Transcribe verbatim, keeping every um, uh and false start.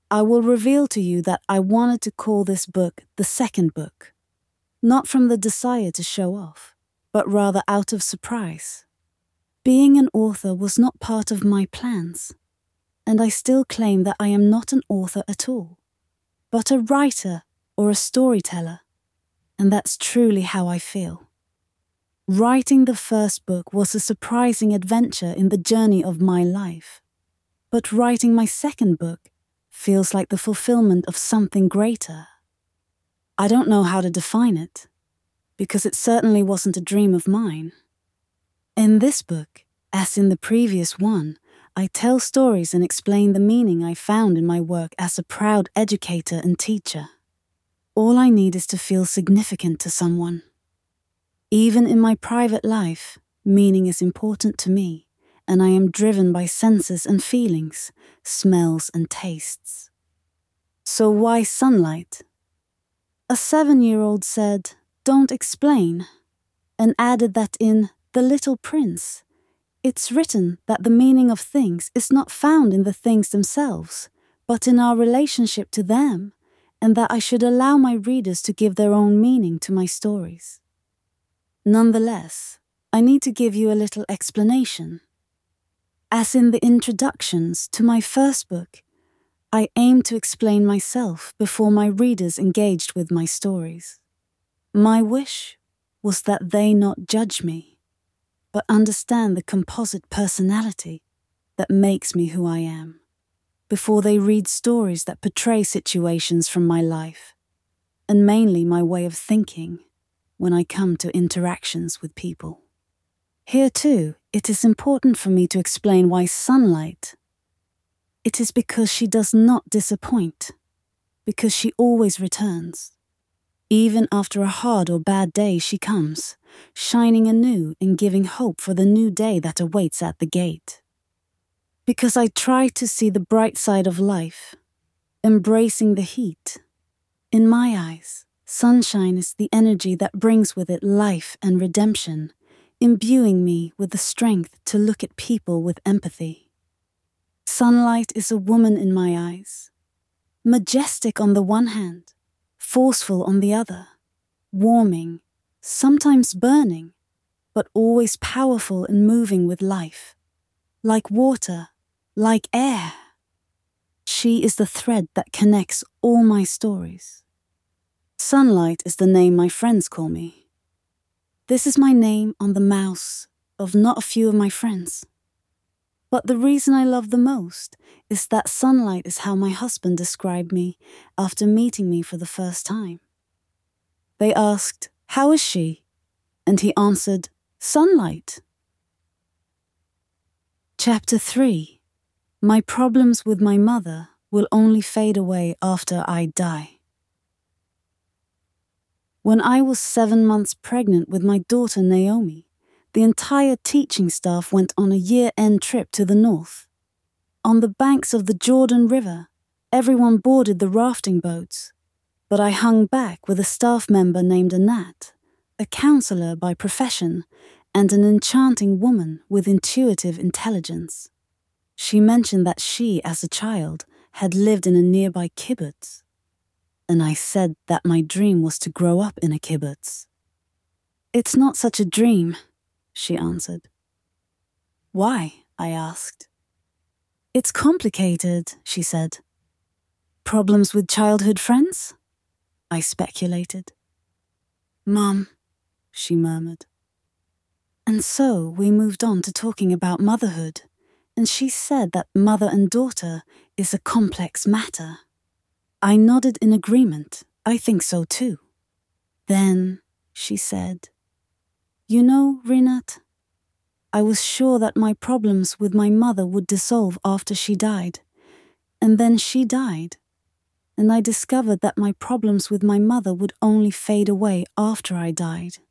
I will reveal to you that I wanted to call this book the second book, not from the desire to show off, but rather out of surprise. Being an author was not part of my plans, and I still claim that I am not an author at all, but a writer or a storyteller, and that's truly how I feel. Writing the first book was a surprising adventure in the journey of my life, but writing my second book feels like the fulfillment of something greater. I don't know how to define it, because it certainly wasn't a dream of mine. In this book, as in the previous one, I tell stories and explain the meaning I found in my work as a proud educator and teacher. All I need is to feel significant to someone. Even in my private life, meaning is important to me, and I am driven by senses and feelings, smells and tastes. So why sunlight? A seven-year-old said, "Don't explain," and added that in The Little Prince, it's written that the meaning of things is not found in the things themselves, but in our relationship to them, and that I should allow my readers to give their own meaning to my stories. Nonetheless, I need to give you a little explanation. As in the introductions to my first book, I aimed to explain myself before my readers engaged with my stories. My wish was that they not judge me, but understand the composite personality that makes me who I am, before they read stories that portray situations from my life, and mainly my way of thinking when I come to interactions with people. Here too, it is important for me to explain why sunlight. It is because she does not disappoint, because she always returns. Even after a hard or bad day she comes, shining anew and giving hope for the new day that awaits at the gate. Because I try to see the bright side of life, embracing the heat. In my eyes, sunshine is the energy that brings with it life and redemption, imbuing me with the strength to look at people with empathy. Sunlight is a woman in my eyes, majestic on the one hand, forceful on the other, warming, sometimes burning, but always powerful and moving with life, like water, like air. She is the thread that connects all my stories. Sunlight is the name my friends call me. This is my name on the mouse of not a few of my friends. But the reason I love the most is that sunlight is how my husband described me after meeting me for the first time. They asked, "How is she?" And he answered, "Sunlight." Chapter three. My problems with my mother will only fade away after I die. When I was seven months pregnant with my daughter Naomi, the entire teaching staff went on a year-end trip to the north. On the banks of the Jordan River, everyone boarded the rafting boats, but I hung back with a staff member named Anat, a counselor by profession, and an enchanting woman with intuitive intelligence. She mentioned that she, as a child, had lived in a nearby kibbutz, and I said that my dream was to grow up in a kibbutz. "It's not such a dream," she answered. "Why?" I asked. "It's complicated," she said. "Problems with childhood friends?" I speculated. "Mum," she murmured. And so we moved on to talking about motherhood, and she said that mother and daughter is a complex matter. I nodded in agreement. I think so too. Then she said, "You know, Rinat, I was sure that my problems with my mother would dissolve after she died, and then she died, and I discovered that my problems with my mother would only fade away after I died.